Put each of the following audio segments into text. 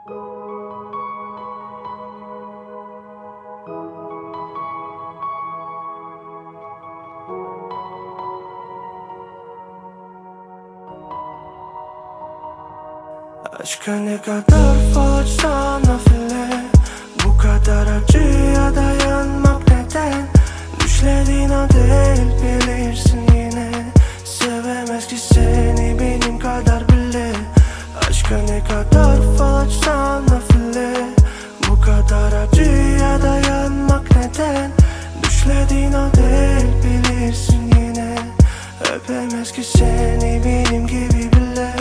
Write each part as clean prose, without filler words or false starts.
Aşka ne kadar fazla nafile, bu kadar acıya dayanmak neden? Düşlediğin o değil, bilirsin yine. Sevemez ki seni benim kadar bile. Aşka ne kadar fazla nafile, bu kadar acıya dayanmak neden? Düşlediğin o değil, bilirsin yine. Öpemez ki seni benim gibi bile.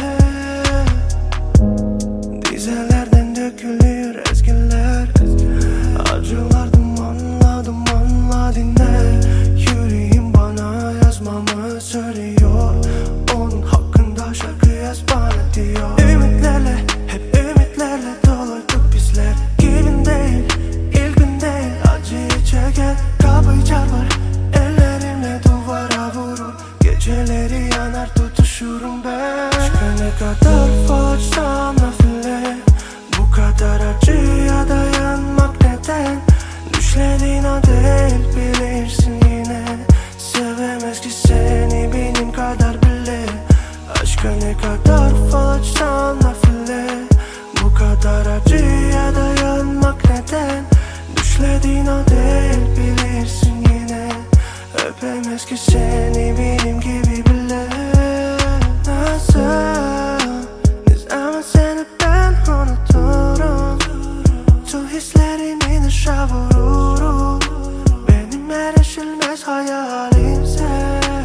Dizelerden dökülüyor ezgiler, acılar dumanla dumanla dinle. Yüreğim bana yazmamı söylüyor, onun hakkında şarkı yaz bana diyor. Ümitlerle, hep ümitlerle doluyduk bizler. Gün değil, ilk gün değil, acıyı çeken kapıyı çarpar, ellerimle duvara vurur. Geceleri yanar tutuşurum ben. Aşka ne kadar fazla nafile, bu kadar acıya dayanmak neden? Düşlediğin o değil, bilirsin yine. Sevemez ki seni benim kadar bile. Aşka ne kadar fazla nafile, bu kadar acıya dayanmak neden? Düşlediğin o değil, bilirsin yine. Öpemez ki seni benim gibi bile. Nasıl, ne zaman seni ben unuturum? Tüm hislerimi dışa vururum. Benim erişilmez hayalim sen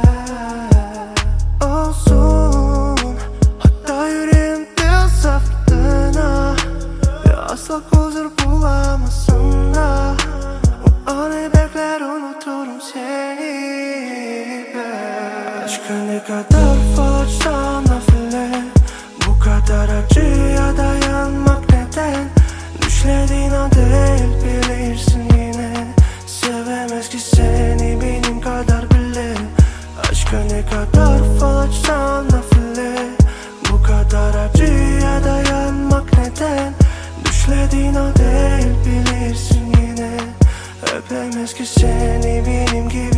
olsun. Hatta yüreğimde saptığına ve asla huzur bulamazsın da. O anı bekler unuturum seni ben. Aşka ne kadar fazla nafile, bu kadar acıya dayanmak neden? Düşlediğin o değil, bilirsin yine. Sevemez ki seni benim kadar bile. Aşka ne kadar fazla nafile, bu kadar acıya dayanmak neden? Düşlediğin o değil, bilirsin yine. Öpemez ki seni benim gibi.